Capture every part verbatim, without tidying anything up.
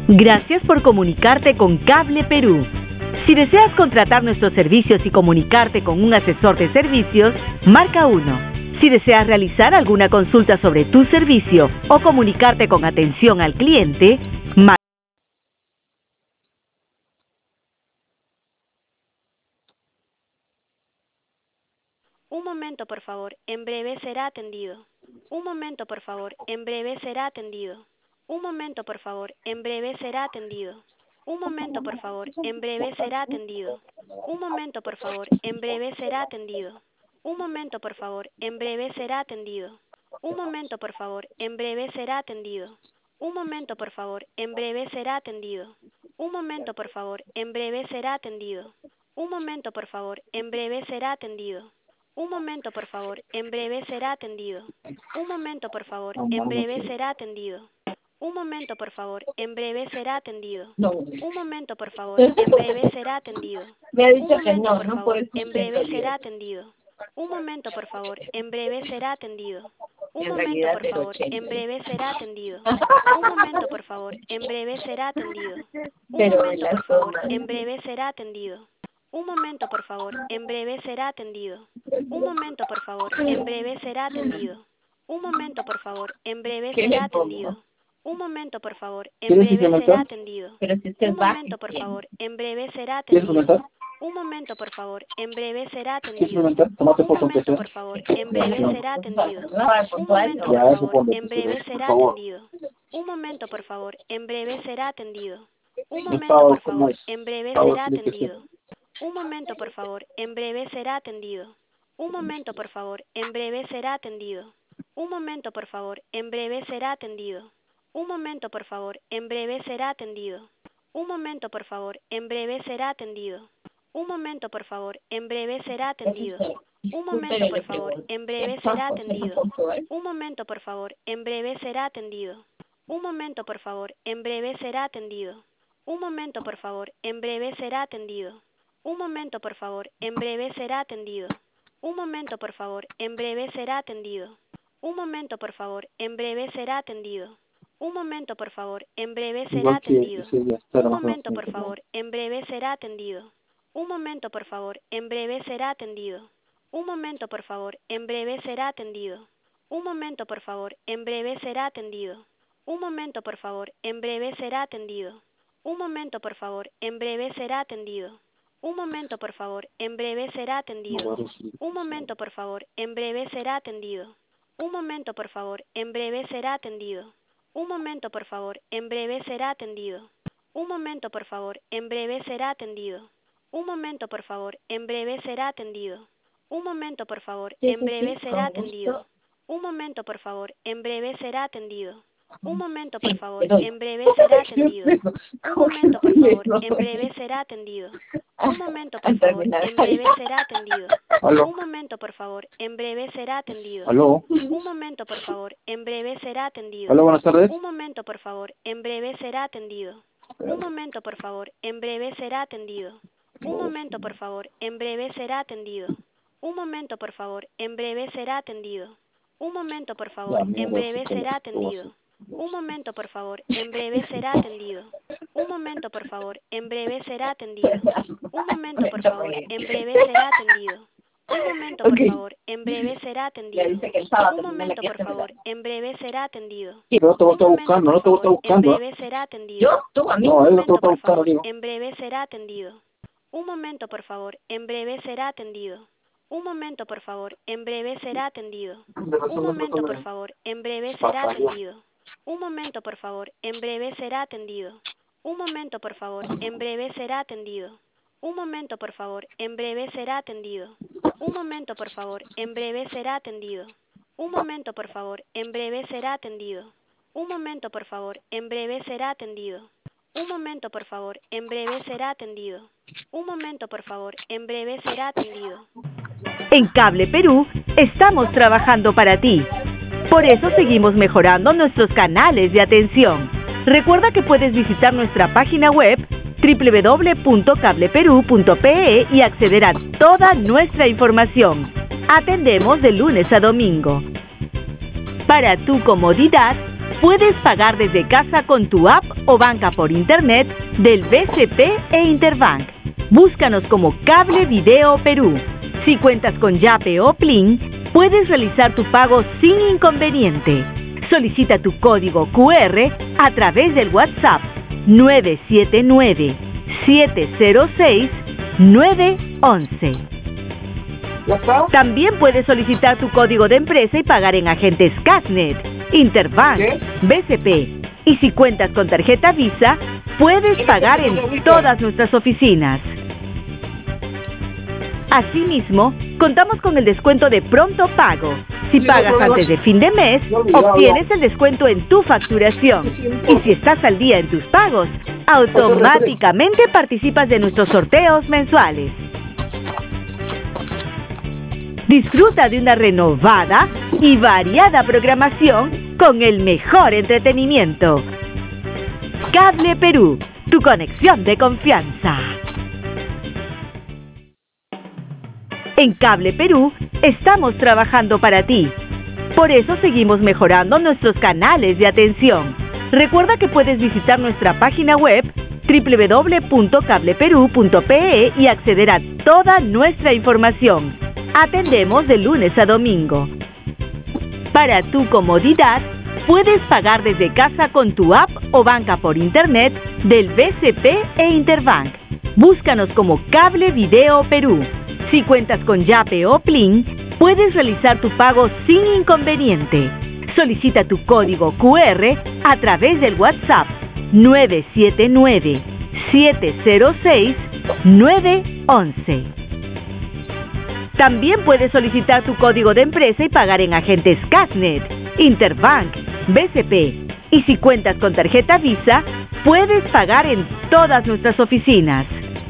Gracias por comunicarte con Cable Perú. Si deseas contratar nuestros servicios y comunicarte con un asesor de servicios, marca uno. Si deseas realizar alguna consulta sobre tu servicio o comunicarte con atención al cliente, marca. Un momento, por favor. En breve será atendido. Un momento, por favor. En breve será atendido. Un momento, por favor. En breve será atendido. Un momento, por favor. En breve será atendido. Un momento, por favor. En breve será atendido. Un momento, por favor. En breve será atendido. Un momento, por favor. En breve será atendido. Un momento, por favor. En breve será atendido. Un momento, por favor. En breve será atendido. Un momento, por favor. En breve será atendido. Un momento, por favor. En breve será atendido. Un momento, por favor. En breve será atendido. Un momento, por favor. En breve será atendido. Un momento, por favor. En breve será atendido. Me ha Un dicho que momento, no, por no por favor. el En curso en breve realidad. será atendido. Un momento, por favor. En breve será atendido. Un En momento, realidad por era favor. ochenta. En breve será atendido. Un momento, por favor. En breve será atendido. Un Pero en momento, por las favor. tomas. En breve será atendido. Un momento, por favor. En breve será atendido. Un momento, por favor. En breve será atendido. Un momento, por favor. En breve ¿Qué será le pongo? atendido. Un momento, por favor. En ¿Quieres breve será incrementar? atendido. Pero si este Un es momento, básico. por favor. En breve será ¿Quieres atendido. implementar? Un momento, por favor. En breve será ¿Quieres atendido. implementar? Tomate Un por aunque momento, sea. por favor. En Ya, breve no. será atendido. No, al Un puntual momento, no. por Ya, eso favor. ponle, En pues, breve por será favor. atendido. Un momento, por favor. En breve será atendido. Un Yo momento, estaba por con favor. más. En breve Ahora será tiene que ser. atendido. Un momento, por favor. En breve será atendido. Un momento, por favor. En breve será atendido. Un momento, por favor. En breve será atendido. Un momento, por favor. En breve será atendido. Un momento, por favor. En breve será atendido. Un momento, por favor. En breve será atendido. Profesor, Un disculpe momento, que por le favor. pregunto. En ¿Es breve será bajo cero atendido. puntual? Un momento, por favor. En breve será atendido. Un momento, por favor. En breve será atendido. Un momento, por favor. En breve será atendido. Un momento, por favor. En breve será atendido. Un momento, por favor. En breve será atendido. Un momento, por favor. En breve será atendido. Un momento, por favor. En breve será Igual que atendido. ese ya está Un trabajando momento, bastante, por ¿no? favor. En breve será atendido. Un momento, por favor. En breve será atendido. Un momento, por favor. En breve será atendido. Un momento, por favor. En breve será atendido. Un momento, por favor. En breve será atendido. Un momento, por favor. En breve será atendido. Un momento, por favor. En breve será No atendido. va a recibir. Un momento, por favor. En breve será atendido. Un momento, por favor. En breve será atendido. Un momento, por favor. En breve será atendido. Un momento, por favor. En breve será atendido. Un momento, por favor. En breve será atendido. Un momento, por favor. Sí, En sí, breve sí, será con atendido. gusto. Un momento, por favor. En breve será atendido. Un momento, por Sí, favor. te doy. En breve será atendido. Un ¿Cómo que momento, por sí? favor. No, En breve será atendido. Un momento, por Al favor. terminar. En breve será atendido. Aló. Un momento, por favor. En breve será atendido. Aló. Un momento, por favor. En breve será atendido. Aló, buenas tardes. Un momento, por favor. En breve será atendido. Un momento, por favor. En breve será atendido. Un momento, por favor. En breve será atendido. Un momento, por favor. En breve será atendido. Un momento, por favor. Ya, En mierda, breve sí, será ¿cómo se- atendido. Un momento, por favor. En breve será atendido. Un momento, por favor. En breve será atendido. Un momento, por favor. En breve será atendido. Un momento, por Ok. favor. En breve será Ya atendido. dice que el sábado Un termina la momento, por clase, favor. ¿verdad? En breve será atendido. Pero te voy a Un estar momento, buscando, por no te voy a estar favor. En buscando. ¿eh? breve será atendido. ¿Yo? ¿Tú? ¿A mí? No, Un él no te momento, voy a estar por buscando, favor. digo. En breve será atendido. Un momento, por favor. En breve será atendido. Un momento, por favor. En breve será atendido. De razón Un no momento, por puedo favor. En breve Es será para callar. atendido. Un momento, por favor. En breve será atendido. Un momento, por favor. En breve será atendido. Un momento, por favor. En breve será atendido. Un momento, por favor. En breve será atendido. Un momento, por favor. En breve será atendido. Un momento, por favor. En breve será atendido. Un momento, por favor. En breve será atendido. Un momento, por favor. En breve será atendido. En Cable Perú estamos trabajando para ti. Por eso seguimos mejorando nuestros canales de atención. Recuerda que puedes visitar nuestra página web doble u doble u doble u punto cable perú punto pe e y acceder a toda nuestra información. Atendemos de lunes a domingo. Para tu comodidad, puedes pagar desde casa con tu app o banca por internet del B C P e Interbank. Búscanos como Cable Video Perú. Si cuentas con Yape o Plin, puedes realizar tu pago sin inconveniente. Solicita tu código Q R a través del WhatsApp nueve siete nueve, siete cero seis, nueve once. También puedes solicitar tu código de empresa y pagar en agentes Casnet, Interbank, ¿Qué? B C P. Y si cuentas con tarjeta Visa, puedes pagar en todas nuestras oficinas. Asimismo, contamos con el descuento de pronto pago. Si Sí, pagas no, no, no. antes de fin de mes, No, olvidado. obtienes el descuento en tu facturación. Y si estás al día en tus pagos, automáticamente participas de nuestros sorteos mensuales. Disfruta de una renovada y variada programación con el mejor entretenimiento. Cable Perú, tu conexión de confianza. En Cable Perú estamos trabajando para ti. Por eso seguimos mejorando nuestros canales de atención. Recuerda que puedes visitar nuestra página web doble u doble u doble u punto cable perú punto pe e y acceder a toda nuestra información. Atendemos de lunes a domingo. Para tu comodidad, puedes pagar desde casa con tu app o banca por internet del B C P e Interbank. Búscanos como Cable Video Perú. Si cuentas con Yape o Plin, puedes realizar tu pago sin inconveniente. Solicita tu código Q R a través del WhatsApp nueve siete nueve, siete cero seis, nueve once. También puedes solicitar tu código de empresa y pagar en agentes Casnet, Interbank, B C P. Y si cuentas con tarjeta Visa, puedes pagar en todas nuestras oficinas.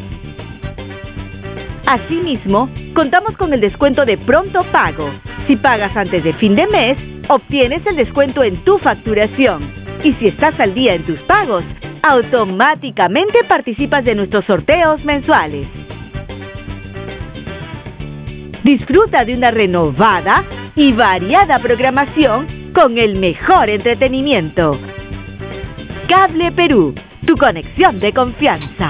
Asimismo, contamos con el descuento de pronto pago. Si pagas antes de fin de mes, obtienes el descuento en tu facturación. Y si estás al día en tus pagos, automáticamente participas de nuestros sorteos mensuales. Disfruta de una renovada y variada programación con el mejor entretenimiento. Cable Perú, tu conexión de confianza.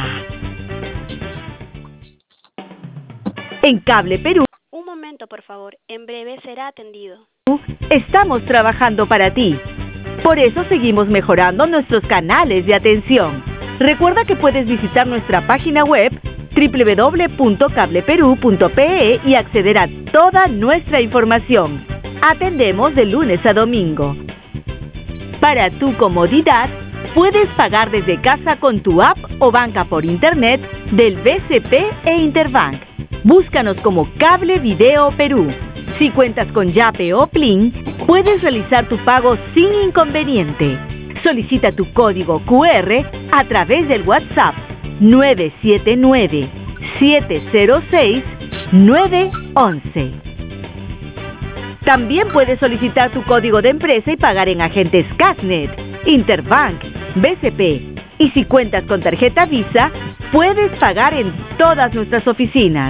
En Cable Perú Un momento, por favor. En breve será atendido. estamos trabajando para ti. Por eso seguimos mejorando nuestros canales de atención. Recuerda que puedes visitar nuestra página web doble u doble u doble u punto cable perú punto pe e y acceder a toda nuestra información. Atendemos de lunes a domingo. Para tu comodidad, puedes pagar desde casa con tu app o banca por internet del B C P e Interbank. Búscanos como Cable Video Perú. Si cuentas con Yape o Plin, puedes realizar tu pago sin inconveniente. Solicita tu código Q R a través del WhatsApp nueve siete nueve, siete cero seis, nueve once. También puedes solicitar tu código de empresa y pagar en agentes Casnet, Interbank, B C P. Y si cuentas con tarjeta Visa, puedes pagar en todas nuestras oficinas.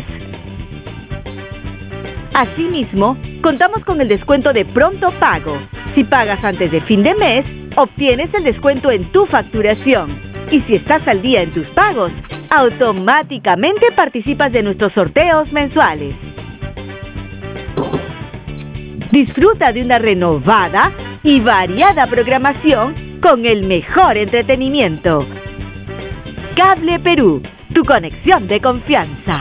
Asimismo, contamos con el descuento de pronto pago. Si pagas antes de fin de mes, obtienes el descuento en tu facturación. Y si estás al día en tus pagos, automáticamente participas de nuestros sorteos mensuales. Disfruta de una renovada y variada programación con el mejor entretenimiento. Cable Perú, tu conexión de confianza.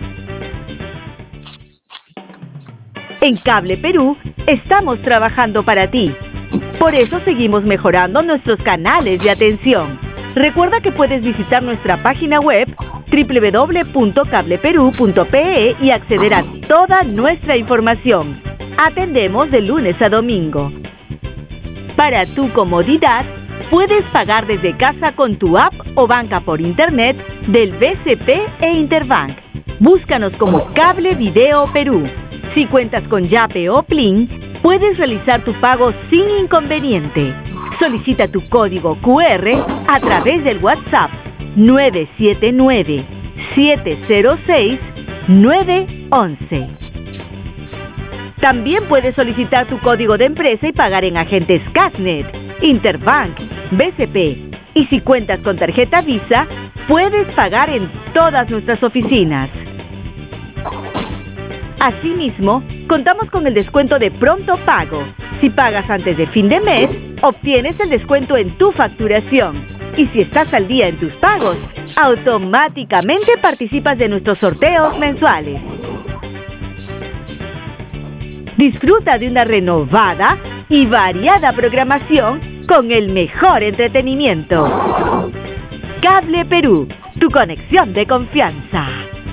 En Cable Perú estamos trabajando para ti. Por eso seguimos mejorando nuestros canales de atención. Recuerda que puedes visitar nuestra página web doble u doble u doble u punto cable perú punto pe e y acceder a toda nuestra información. Atendemos de lunes a domingo. Para tu comodidad, puedes pagar desde casa con tu app o banca por internet del B C P e Interbank. Búscanos como Cable Video Perú. Si cuentas con Yape o Plin, puedes realizar tu pago sin inconveniente. Solicita tu código Q R a través del WhatsApp nueve siete nueve, siete cero seis, nueve once. También puedes solicitar tu código de empresa y pagar en agentes Casnet, Interbank, B C P. Y si cuentas con tarjeta Visa, puedes pagar en todas nuestras oficinas. Asimismo, contamos con el descuento de pronto pago. Si pagas antes de fin de mes, obtienes el descuento en tu facturación. Y si estás al día en tus pagos, automáticamente participas de nuestros sorteos mensuales. Disfruta de una renovada y variada programación con el mejor entretenimiento. Cable Perú, tu conexión de confianza.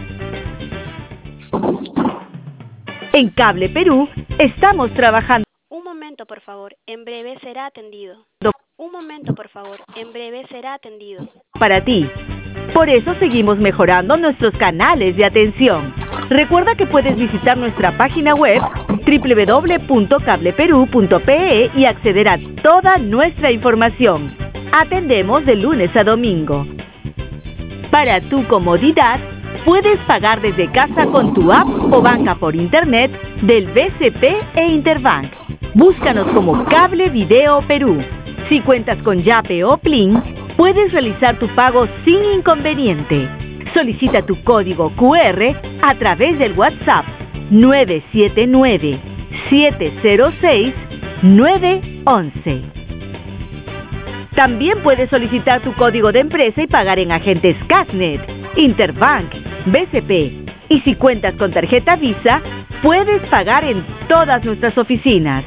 En Cable Perú estamos trabajando. Un momento, por favor. En breve será atendido. Un momento, por favor. En breve será atendido. Para ti. Por eso seguimos mejorando nuestros canales de atención. Recuerda que puedes visitar nuestra página web doble u doble u doble u punto cable perú punto pe e y acceder a toda nuestra información. Atendemos de lunes a domingo. Para tu comodidad, puedes pagar desde casa con tu app o banca por internet del B C P e Interbank. Búscanos como Cable Video Perú. Si cuentas con Yape o Plin, puedes realizar tu pago sin inconveniente. Solicita tu código cu erre a través del WhatsApp nueve siete nueve, siete cero seis, nueve once. También puedes solicitar tu código de empresa y pagar en agentes Casnet, Interbank, B C P. Y si cuentas con tarjeta Visa, puedes pagar en todas nuestras oficinas.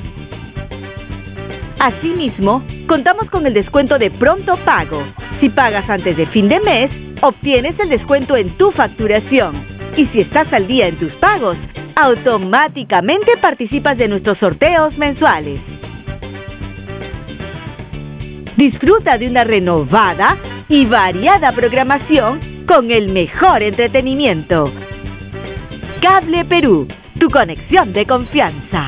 Asimismo, contamos con el descuento de pronto pago. Si pagas antes de fin de mes, obtienes el descuento en tu facturación. Y si estás al día en tus pagos, automáticamente participas de nuestros sorteos mensuales. Disfruta de una renovada y variada programación con el mejor entretenimiento. Cable Perú, tu conexión de confianza.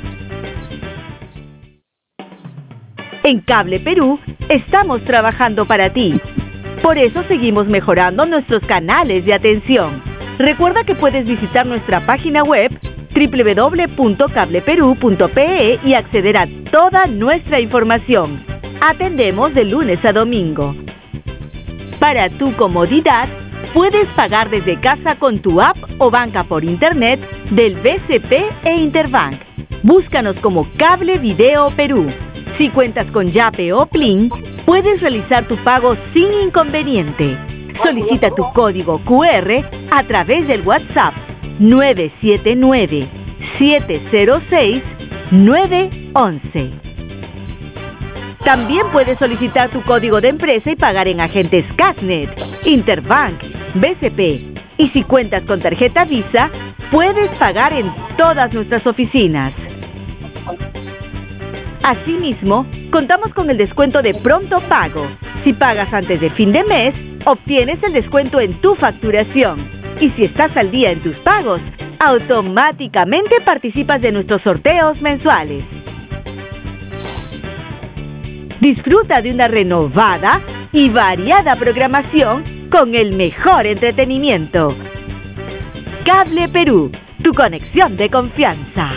En Cable Perú estamos trabajando para ti. Por eso seguimos mejorando nuestros canales de atención. Recuerda que puedes visitar nuestra página web doble u doble u doble u punto cable perú punto pe e y acceder a toda nuestra información. Atendemos de lunes a domingo. Para tu comodidad, puedes pagar desde casa con tu app o banca por internet del B C P e Interbank. Búscanos como Cable Video Perú. Si cuentas con Yape o Plin, puedes realizar tu pago sin inconveniente. Solicita tu código cu erre a través del WhatsApp nueve siete nueve, siete cero seis, nueve once. También puedes solicitar tu código de empresa y pagar en agentes Casnet, Interbank, B C P. Y si cuentas con tarjeta Visa, puedes pagar en todas nuestras oficinas. Asimismo, contamos con el descuento de pronto pago. Si pagas antes de fin de mes, obtienes el descuento en tu facturación. Y si estás al día en tus pagos, automáticamente participas de nuestros sorteos mensuales. Disfruta de una renovada y variada programación con el mejor entretenimiento. Cable Perú, tu conexión de confianza.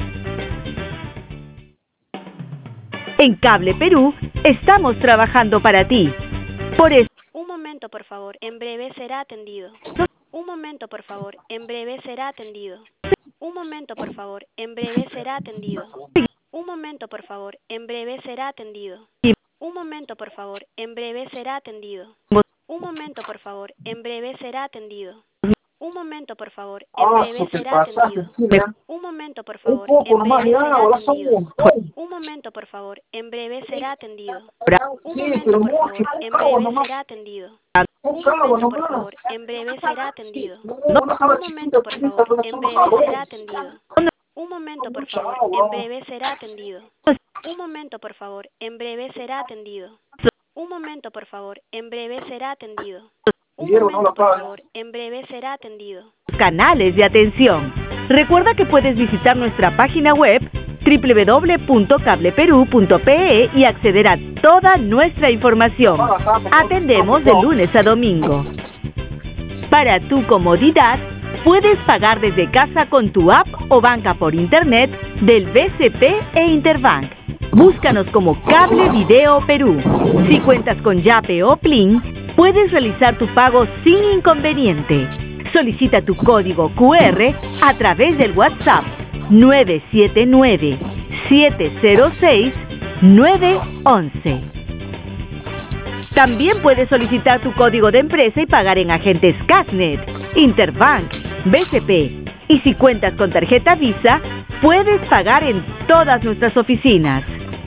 En Cable Perú estamos trabajando para ti. Por eso. Un momento, por favor. En breve será atendido. Un momento, por favor. En breve será atendido. Un momento, por favor. En breve será atendido. Un momento, por favor. En breve será atendido. Un momento, por favor. En breve será atendido. Un momento, por favor. En breve será atendido. Un momento, por favor. En breve será atendido. Un momento, por favor. En breve será atendido. Un momento, por favor. En breve será atendido. Un momento, por favor. En breve será atendido. Un momento, por favor. En breve será atendido. Un momento, por favor. En breve será atendido. Un momento, por favor. En breve será atendido. Un momento, por favor. En breve será atendido. Un momento, por favor. En breve será atendido. Un momento, por favor. En breve será atendido. Canales de atención. Recuerda que puedes visitar nuestra página web doble u doble u doble u punto cable perú punto pe e y acceder a toda nuestra información. Atendemos de lunes a domingo. Para tu comodidad, puedes pagar desde casa con tu app o banca por internet del B C P e Interbank. Búscanos como Cable Video Perú. Si cuentas con Yape o Plin, puedes realizar tu pago sin inconveniente. Solicita tu código Q R a través del WhatsApp nueve siete nueve, siete cero seis, nueve once. También puedes solicitar tu código de empresa y pagar en agentes Casnet, Interbank, B C P. Y si cuentas con tarjeta Visa, puedes pagar en todas nuestras oficinas.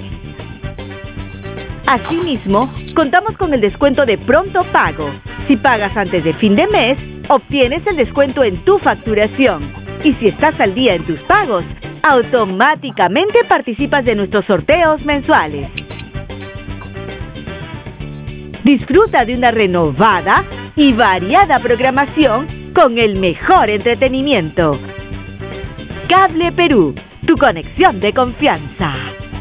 Asimismo, contamos con el descuento de pronto pago. Si pagas antes de fin de mes, obtienes el descuento en tu facturación. Y si estás al día en tus pagos, automáticamente participas de nuestros sorteos mensuales. Disfruta de una renovada y variada programación con el mejor entretenimiento. Cable Perú, tu conexión de confianza.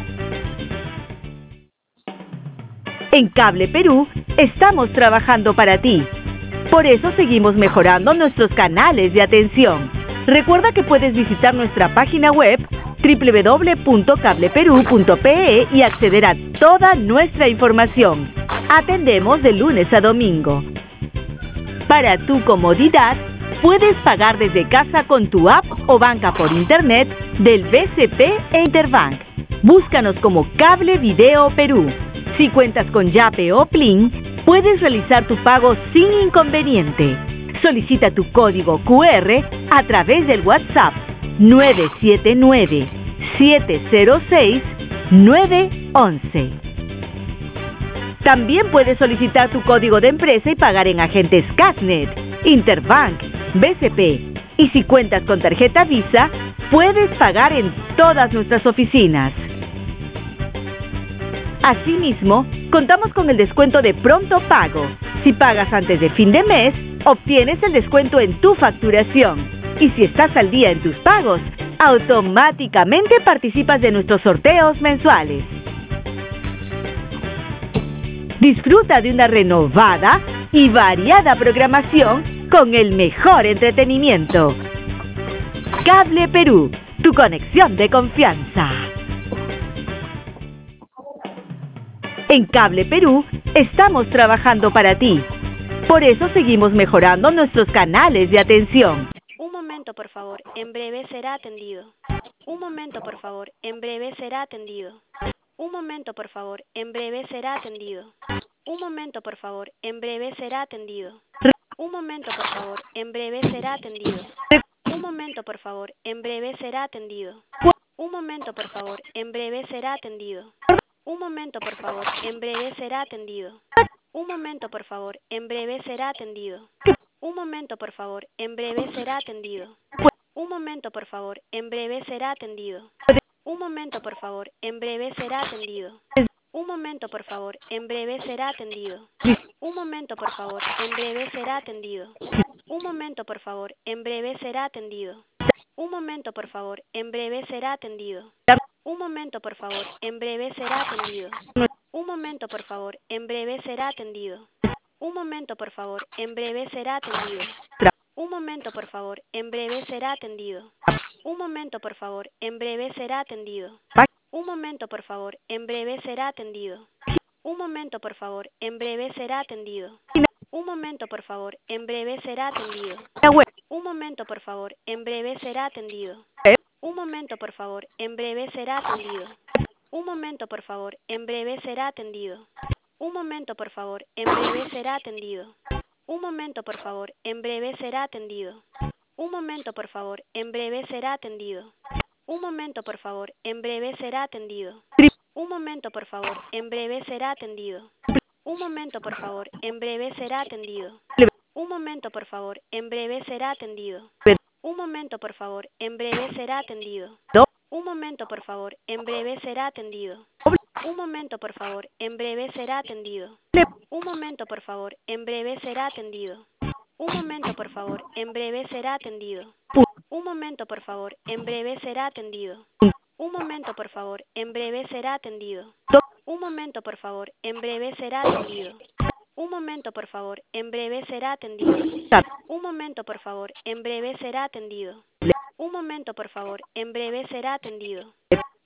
En Cable Perú estamos trabajando para ti. Por eso seguimos mejorando nuestros canales de atención. Recuerda que puedes visitar nuestra página web doble u doble u doble u punto cable perú punto pe e y acceder a toda nuestra información. Atendemos de lunes a domingo. Para tu comodidad, puedes pagar desde casa con tu app o banca por internet del B C P e Interbank. Búscanos como Cable Video Perú. Si cuentas con Yape o Plin, puedes realizar tu pago sin inconveniente. Solicita tu código Q R a través del WhatsApp nueve siete nueve, siete cero seis, nueve once. También puedes solicitar tu código de empresa y pagar en agentes Casnet, Interbank, B C P. Y si cuentas con tarjeta Visa, puedes pagar en todas nuestras oficinas. Asimismo, contamos con el descuento de pronto pago. Si pagas antes de fin de mes, obtienes el descuento en tu facturación. Y si estás al día en tus pagos, automáticamente participas de nuestros sorteos mensuales. Disfruta de una renovada y variada programación con el mejor entretenimiento. Cable Perú, tu conexión de confianza. En Cable Perú estamos trabajando para ti. Por eso seguimos mejorando nuestros canales de atención. Un momento, por favor. En breve será atendido. Un momento, por favor. En breve será atendido. Un momento, por favor. En breve será atendido. Un momento, por favor. En breve será atendido. Un momento, por favor. En breve será atendido. Un momento, por favor. En breve será atendido. Un momento, por favor. En breve será atendido. Un momento, por favor. En breve será atendido. Un momento, por favor. En breve será atendido. Un momento, por favor. En breve será atendido. Un momento, por favor. En breve será atendido. Un momento, por favor. En breve será atendido. Un momento, por favor. En breve será atendido. Un momento, por favor. En breve será atendido. Un momento, por favor. En breve será atendido. Un momento, por favor. En breve será atendido. Un momento, por favor. En breve será atendido. Un momento, por favor. En breve será atendido. Un momento, por favor. En breve será atendido. Un momento, por favor. En breve será atendido. Un momento, por favor. En breve será atendido. Un momento, por favor. En breve será atendido. Un momento, por favor. En breve será atendido. Un momento, por favor. En breve será atendido. Un momento, por favor. En breve será atendido. Un momento, por favor. En breve será atendido. Un momento, por favor. En breve será atendido. Un momento, por favor. En breve será atendido. Un momento, por favor. En breve será atendido. Un momento, por favor. En breve será atendido. Un momento, por favor. En breve será atendido. Un momento, por favor. En breve será atendido. Un momento, por favor. En breve será atendido. Un momento, por favor. En breve será atendido. Un momento, por favor. En breve será atendido. Un momento, por favor. En breve será atendido. Un momento, por favor. En breve será atendido. Un momento, por favor. En breve será atendido. Un momento, por favor. En breve será atendido. Un momento, por favor. En breve será atendido. Un momento, por favor. En breve será atendido. Un momento, por favor. En breve será atendido. Un momento, por favor. En breve será atendido. Un momento, por favor. En breve será atendido. Un momento, por favor. En breve será atendido.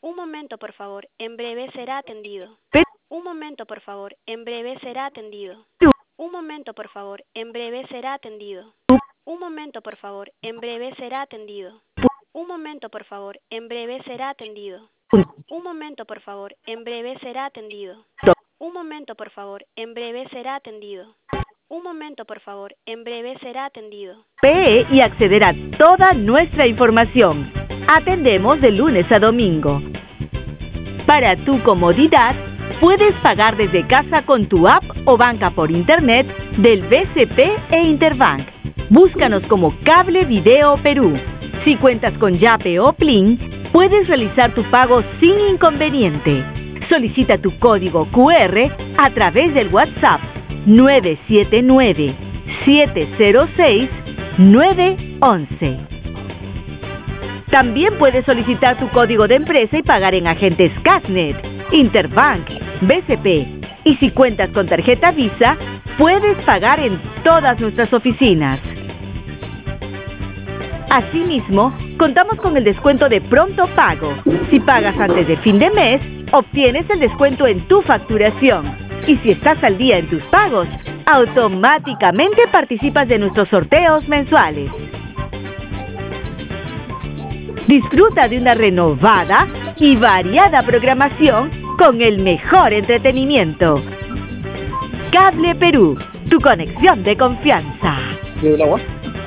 Un momento, por favor. En breve será atendido. Un momento, por favor. En breve será atendido. Un momento, por favor. En breve será atendido. Un momento, por favor. En breve será atendido. Un momento, por favor. En breve será atendido. Un momento, por favor. En breve será atendido. Un momento, por favor. En breve será atendido. Un momento, por favor. En breve será atendido. P E y acceder a toda nuestra información. Atendemos de lunes a domingo. Para tu comodidad, puedes pagar desde casa con tu app o banca por internet del B C P e Interbank. Búscanos como Cable Video Perú. Si cuentas con Yape o Plin, puedes realizar tu pago sin inconveniente. Solicita tu código Q R a través del WhatsApp nueve siete nueve, siete cero seis, nueve once. También puedes solicitar tu código de empresa y pagar en agentes Casnet, Interbank, B C P. Y si cuentas con tarjeta Visa, puedes pagar en todas nuestras oficinas. Asimismo, contamos con el descuento de pronto pago. Si pagas antes de fin de mes, obtienes el descuento en tu facturación. Y si estás al día en tus pagos, automáticamente participas de nuestros sorteos mensuales. Disfruta de una renovada y variada programación con el mejor entretenimiento. Cable Perú, tu conexión de confianza. ¿El agua?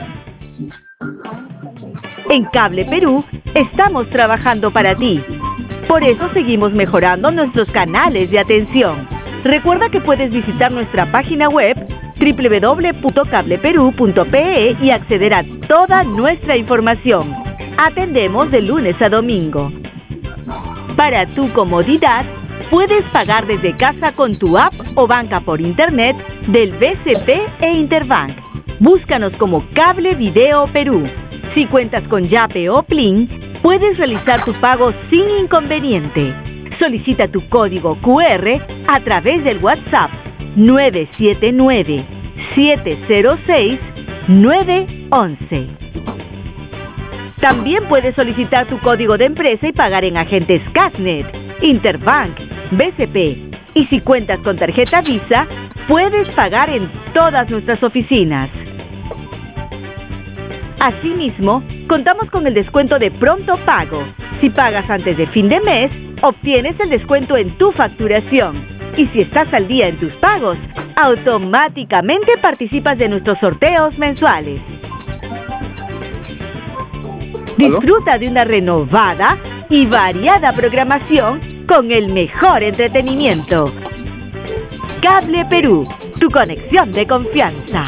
En Cable Perú estamos trabajando para ti. Por eso seguimos mejorando nuestros canales de atención. Recuerda que puedes visitar nuestra página web doble u doble u doble u punto cable perú punto p e y acceder a toda nuestra información. Atendemos de lunes a domingo. Para tu comodidad, puedes pagar desde casa con tu app o banca por internet del B C P e Interbank. Búscanos como Cable Video Perú. Si cuentas con Yape o Plin, puedes realizar tu pago sin inconveniente. Solicita tu código Q R a través del WhatsApp nueve siete nueve, siete cero seis, nueve once. También puedes solicitar tu código de empresa y pagar en agentes Casnet, Interbank, B C P. Y si cuentas con tarjeta Visa, puedes pagar en todas nuestras oficinas. Asimismo, contamos con el descuento de pronto pago. Si pagas antes de fin de mes, obtienes el descuento en tu facturación. Y si estás al día en tus pagos, automáticamente participas de nuestros sorteos mensuales. Disfruta de una renovada y variada programación con el mejor entretenimiento. Cable Perú, tu conexión de confianza.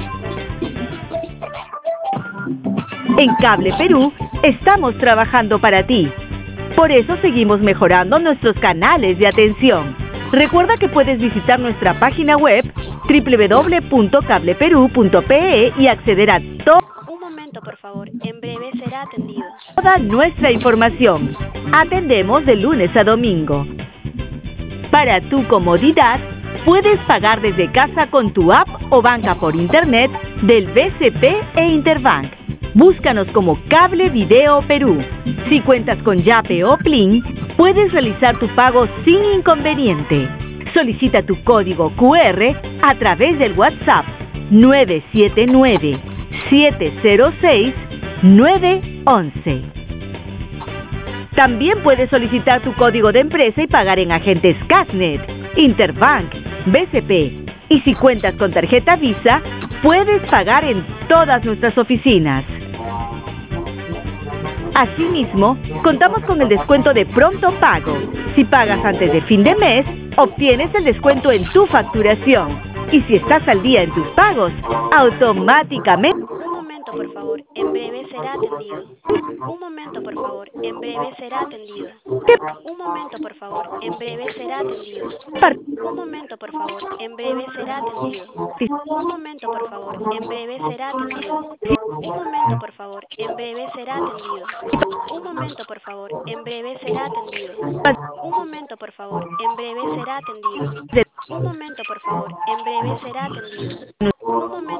En Cable Perú estamos trabajando para ti. Por eso seguimos mejorando nuestros canales de atención. Recuerda que puedes visitar nuestra página web doble u doble u doble u punto cable perú punto p e y acceder a toda Un momento, por favor. En breve será atendido. nuestra información. Atendemos de lunes a domingo. Para tu comodidad, puedes pagar desde casa con tu app o banca por internet del B C P e Interbank. Búscanos como Cable Video Perú. Si cuentas con Yape o Plin, puedes realizar tu pago sin inconveniente. Solicita tu código Q R a través del WhatsApp nueve siete nueve, siete cero seis, nueve once. También puedes solicitar tu código de empresa y pagar en agentes Casnet, Interbank, B C P. Y si cuentas con tarjeta Visa, puedes pagar en todas nuestras oficinas. Asimismo, contamos con el descuento de pronto pago. Si pagas antes de fin de mes, obtienes el descuento en tu facturación. Y si estás al día en tus pagos, automáticamente... Un momento, por favor. En breve será atendido. Un momento, por favor. En breve será atendido. Un momento, por favor. En breve será atendido. Un momento, por favor. En breve será atendido. Un momento, por favor. En breve será atendido. Un momento, por favor. En breve será atendido. Un momento, por favor. En breve será atendido. Un momento, por favor. En breve será atendido. Un momento, por favor. En breve será atendido. Un momento,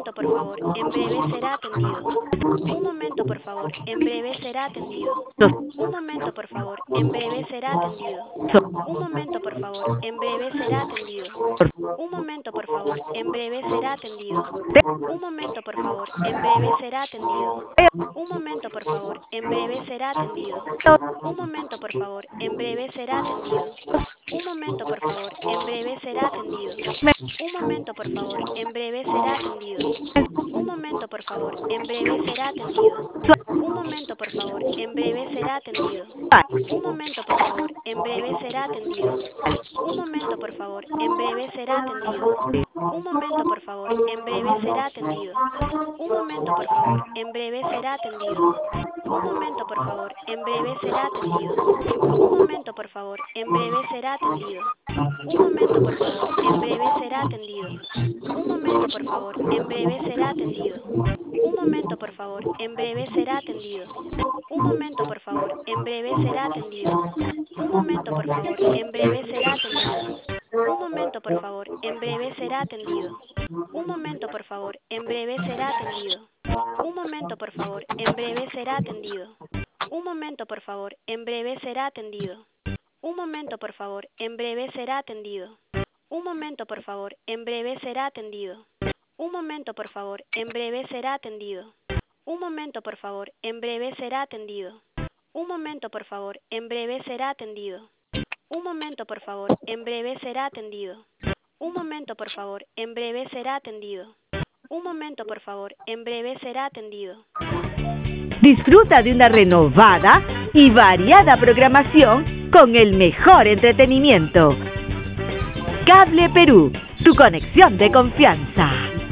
momento, por favor. En breve será atendido. Un momento, por favor. En breve será atendido. Un momento, por favor. En breve será atendido. Un momento, por favor. En breve será atendido. Un momento, por favor. En breve será atendido. Un momento, por favor. En breve será atendido. Un momento, por favor. En breve será atendido. Un momento, por favor. En breve será atendido. Un momento, por favor. En breve será atendido. Un momento, por favor. En breve será atendido. Un momento, por favor. En breve será atendido. Un momento, por favor. En breve será atendido. Un momento, por favor. En breve será atendido. Un momento, por favor. En breve será atendido. Un momento, por favor. En breve será atendido. Un momento, por favor. En breve será atendido. Un momento, por favor. En breve será atendido. Un momento, por favor. En breve será atendido. Un momento, por favor. En breve será atendido. Un momento, por favor. En breve será atendido. Un momento, por favor. En breve será atendido. Un momento, por favor. En breve será atendido. Un momento, por favor. En breve será atendido. Un momento, por favor. En breve será atendido. Un momento, por favor. En breve será atendido. Un momento, por favor. En breve será atendido. Un momento, por favor. En breve será atendido. Un momento, por favor. En breve será atendido. Un momento, por favor. En breve será atendido. Un momento, por favor. En breve será atendido. Un momento, por favor. En breve será atendido. Un momento, por favor. En breve será atendido. Un momento, por favor. En breve será atendido. Un momento, por favor. En breve será atendido. Un momento, por favor. En breve será atendido. Disfruta de una renovada y variada programación con el mejor entretenimiento. Cable Perú, tu conexión de confianza.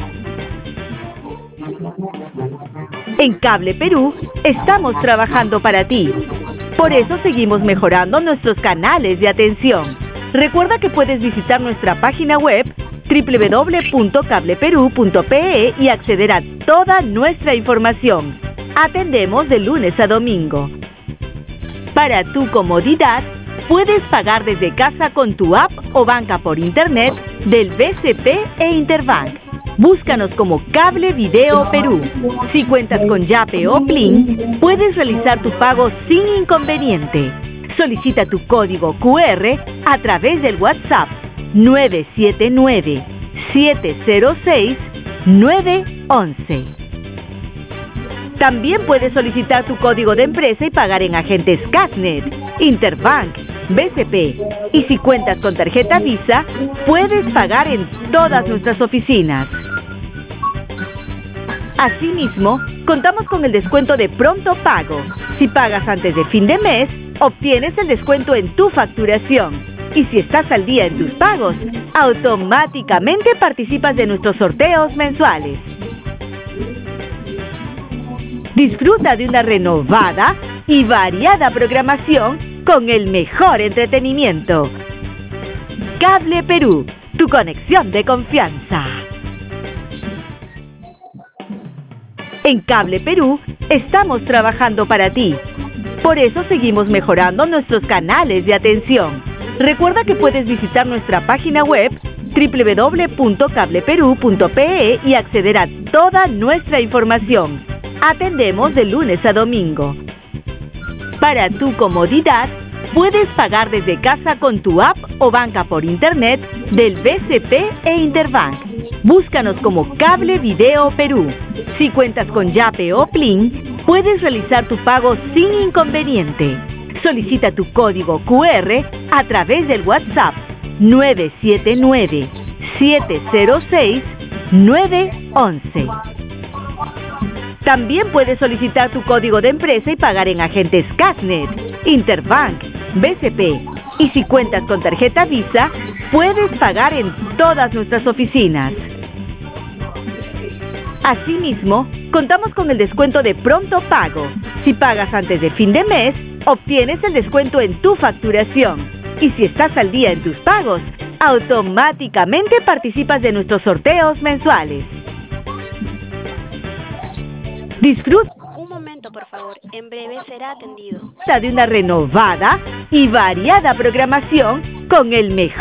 En Cable Perú estamos trabajando para ti. Por eso seguimos mejorando nuestros canales de atención. Recuerda que puedes visitar nuestra página web doble u doble u doble u punto cable perú punto pe e y acceder a toda nuestra información. Atendemos de lunes a domingo. Para tu comodidad, puedes pagar desde casa con tu app o banca por internet del B C P e Interbank. Búscanos como Cable Video Perú. Si cuentas con Yape o Plin, puedes realizar tu pago sin inconveniente. Solicita tu código cu erre a través del WhatsApp nueve siete nueve, siete cero seis, nueve uno uno. También puedes solicitar tu código de empresa y pagar en agentes Casnet, Interbank, B C P. Y si cuentas con tarjeta Visa, puedes pagar en todas nuestras oficinas. Asimismo, contamos con el descuento de pronto pago. Si pagas antes de fin de mes, obtienes el descuento en tu facturación. Y si estás al día en tus pagos, automáticamente participas de nuestros sorteos mensuales. Disfruta de una renovada y variada programación con el mejor entretenimiento. Cable Perú, tu conexión de confianza. En Cable Perú estamos trabajando para ti. Por eso seguimos mejorando nuestros canales de atención. Recuerda que puedes visitar nuestra página web doble u doble u doble u punto cable perú punto pe e y acceder a toda nuestra información. Atendemos de lunes a domingo. Para tu comodidad, puedes pagar desde casa con tu app o banca por internet del B C P e Interbank. Búscanos como Cable Video Perú. Si cuentas con Yape o Plin, puedes realizar tu pago sin inconveniente. Solicita tu código cu erre a través del WhatsApp nueve siete nueve, siete cero seis, nueve uno uno. También puedes solicitar tu código de empresa y pagar en agentes Casnet, Interbank, B C P. Y si cuentas con tarjeta Visa, puedes pagar en todas nuestras oficinas. Asimismo, contamos con el descuento de pronto pago. Si pagas antes de fin de mes, obtienes el descuento en tu facturación. Y si estás al día en tus pagos, automáticamente participas de nuestros sorteos mensuales. Disfruta Un momento, por favor. En breve será atendido. de una renovada y variada programación con el mejor